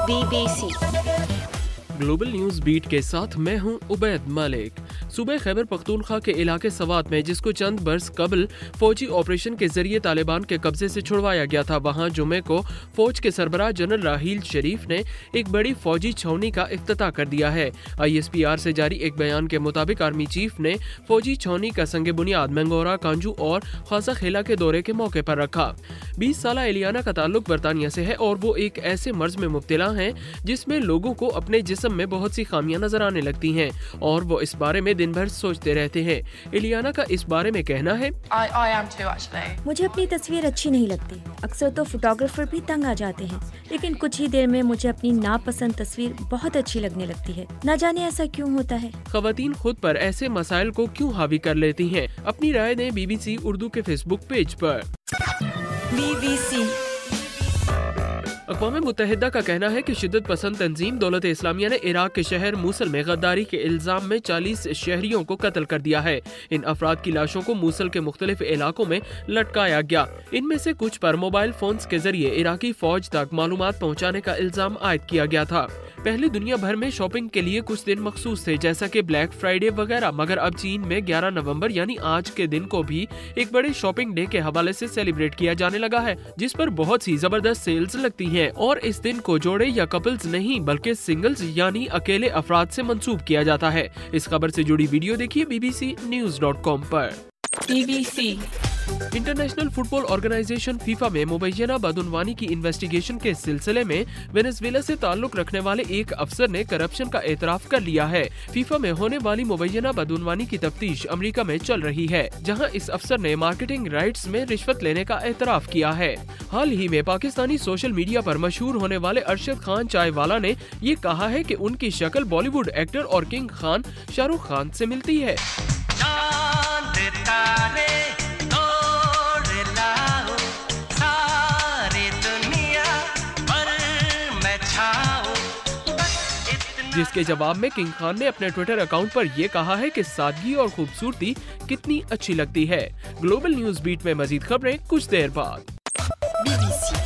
BBC global news beat के साथ मैं हूं उबैद मलिक। सूबे खैबर पख्तूनख्वा के इलाके सवात में, जिसको चंद बरस कबल फौजी ऑपरेशन के जरिए तालिबान के कब्जे से छुड़वाया गया था, वहां जुमे को फौज के सरबराह जनरल राहील शरीफ ने एक बड़ी फौजी छावनी का इफ्तिताह कर दिया है। ISPR से जारी एक बयान के मुताबिक आर्मी चीफ ने फौजी छावनी का संगे बुनियाद मंगोरा, कांजू और खासा खेला के दौरे के मौके पर रखा। 20 साला एलियाना का ताल्लुक बरतानिया से है और वो एक ऐसे मर्ज में मुब्तला हैं जिसमें लोगों को अपने जिस्म में बहुत सी खामियां नजर आने लगती हैं और वो इस बारे में दिन भर सोचते रहते हैं। एलियाना का इस बारे में कहना है, मुझे अपनी तस्वीर अच्छी नहीं लगती। अक्सर तो फोटोग्राफर भी तंग आ जाते हैं, लेकिन कुछ ही देर में मुझे अपनी नापसंद तस्वीर बहुत अच्छी लगने लगती है। न जाने ऐसा क्यों होता है। खवातीन खुद पर ऐसे मसाइल को क्यों हावी कर लेती हैं? अपनी राय दें BBC उर्दू के फेसबुक पेज पर। BBC अक़वाम मुत्तहिदा का कहना है कि शिद्दत पसंद तंजीम दौलत इस्लामिया ने इराक के शहर मूसल में गद्दारी के इल्जाम में 40 शहरियों को कत्ल कर दिया है। इन अफराद की लाशों को मूसल के मुख्तलिफ इलाकों में लटकाया गया। इनमें से कुछ पर मोबाइल फोन्स के जरिए इराकी फौज तक मालूमात पहुँचाने का इल्जाम आयद किया गया था। पहले दुनिया भर में शॉपिंग के लिए कुछ दिन मखसूस थे, जैसा कि ब्लैक फ्राइडे वगैरह, मगर अब चीन में 11 नवंबर यानी आज के दिन को भी एक बड़े शॉपिंग डे के हवाले से सेलिब्रेट किया जाने लगा है, जिस पर बहुत सी जबरदस्त सेल्स लगती हैं और इस दिन को जोड़े या कपल्स नहीं बल्कि सिंगल्स यानी अकेले अफराद से मंसूब किया जाता है। इस खबर से जुड़ी वीडियो देखिए bbcnews.com पर। BBC international football organisation FIFA में मुबैना बदउनवानी की इन्वेस्टिगेशन के सिलसिले में वेनेजुएला से ताल्लुक रखने वाले एक अफसर ने करप्शन का एतराफ कर लिया है। फीफा में होने वाली मुबैना बदउनवानी की तफ्तीश अमेरिका में चल रही है, जहां इस अफसर ने मार्केटिंग राइट्स में रिश्वत लेने का एतराफ किया है। हाल ही में पाकिस्तानी सोशल मीडिया पर मशहूर होने वाले अरशद खान चायवाला ने ये कहा है कि उनकी शक्ल बॉलीवुड एक्टर और किंग खान शाहरुख खान से मिलती है। जिसके जवाब में किंग खान ने अपने ट्विटर अकाउंट पर यह कहा है कि सादगी और खूबसूरती कितनी अच्छी लगती है। ग्लोबल न्यूज बीट में मजीद खबरें कुछ देर बाद। BBC